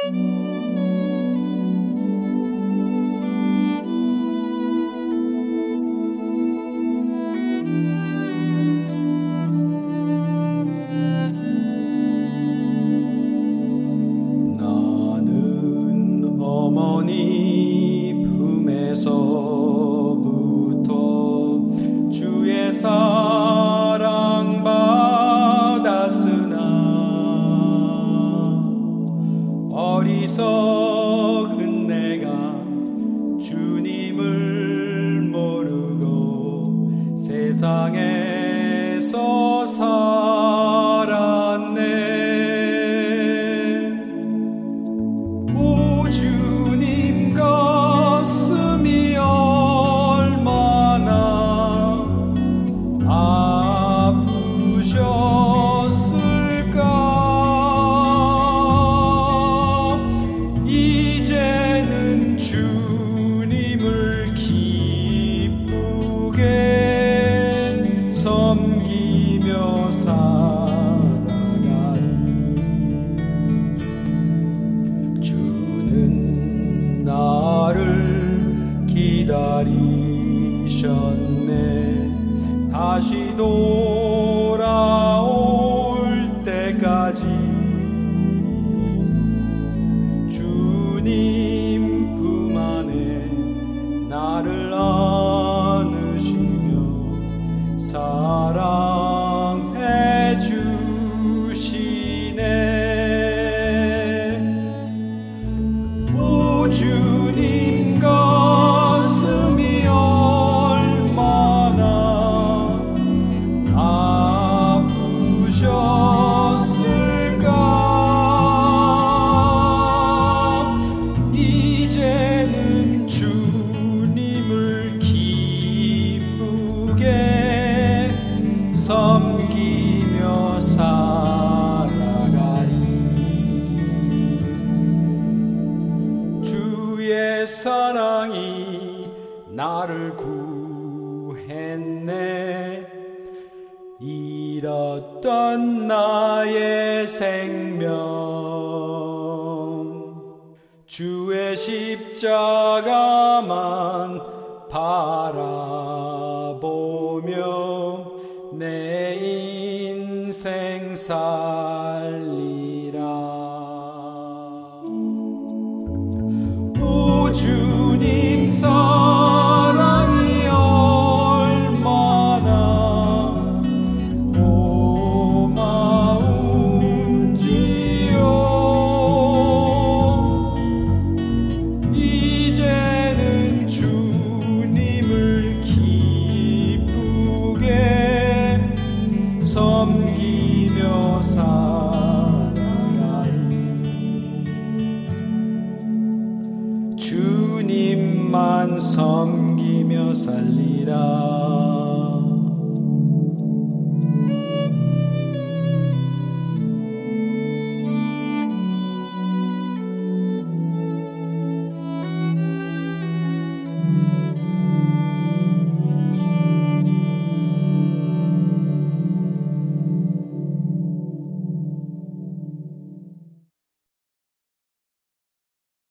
어머니 품에서부터 주의 사랑 받았으나 어리석은 내가 주님을 모르고 세상에서 살았네. 섬기며 살아가리. 주는 나를 기다리셨네. 다시 돌아올 때까지 주님 품 안에 나를 안으시며 사랑해 주시네. 오 주님 가슴이 얼마나 아프셨을까. 이제는 주님을 기쁘게 섬기며 살아가리. 주의 사랑이 나를 구했네. 잃었던 나의 생명 주의 십자가만 바라보며 내 인생 살리라. 오 주님 사랑이 얼마나 고마운지요. 이제는 주님을 기쁘게 섬기며 살아가리. 주님만 섬기며 살리라.